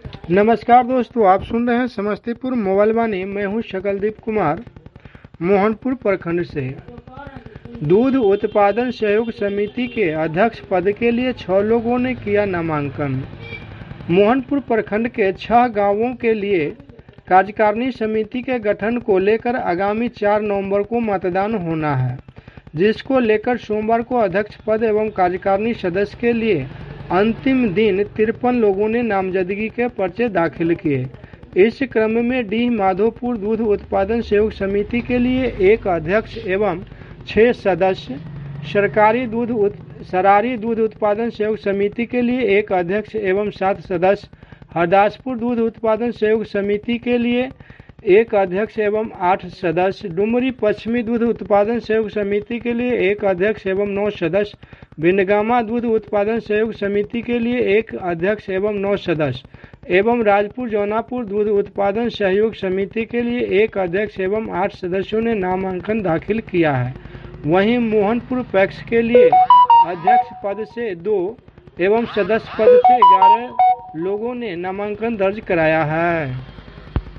नमस्कार दोस्तों, आप सुन रहे हैं समस्तीपुर मोबाइल वाणी। मैं हूं शकलदीप कुमार, मोहनपुर प्रखंड से। दूध उत्पादन सहयोग समिति के अध्यक्ष पद के लिए 6 लोगों ने किया नामांकन। मोहनपुर प्रखंड के 6 गांवों के लिए कार्यकारिणी समिति के गठन को लेकर आगामी 4 नवंबर को मतदान होना है, जिसको लेकर सोमवार को अध्यक्ष पद एवं कार्यकारिणी सदस्य के लिए अंतिम दिन 53 लोगों ने नामजदगी के पर्चे दाखिल किए। इस क्रम में डी माधोपुर दूध उत्पादन सहयोग समिति के लिए 1 अध्यक्ष एवं 6 सदस्य, सरारी दूध उत्पादन सहयोग समिति के लिए 1 अध्यक्ष एवं 7 सदस्य, हरदासपुर दूध उत्पादन सहयोग समिति के लिए 1 अध्यक्ष एवं 8 सदस्य, डुमरी पश्चिमी दूध उत्पादन सहयोग समिति के लिए 1 अध्यक्ष एवं 9 सदस्य, भिंडगामा दूध उत्पादन सहयोग समिति के लिए 1 अध्यक्ष एवं 9 सदस्य एवं राजपुर जौनापुर दूध उत्पादन सहयोग समिति के लिए 1 अध्यक्ष एवं 8 सदस्यों ने नामांकन दाखिल किया है। वहीं मोहनपुर पैक्स के लिए अध्यक्ष पद से 2 एवं सदस्य पद से 11 लोगों ने नामांकन दर्ज कराया है।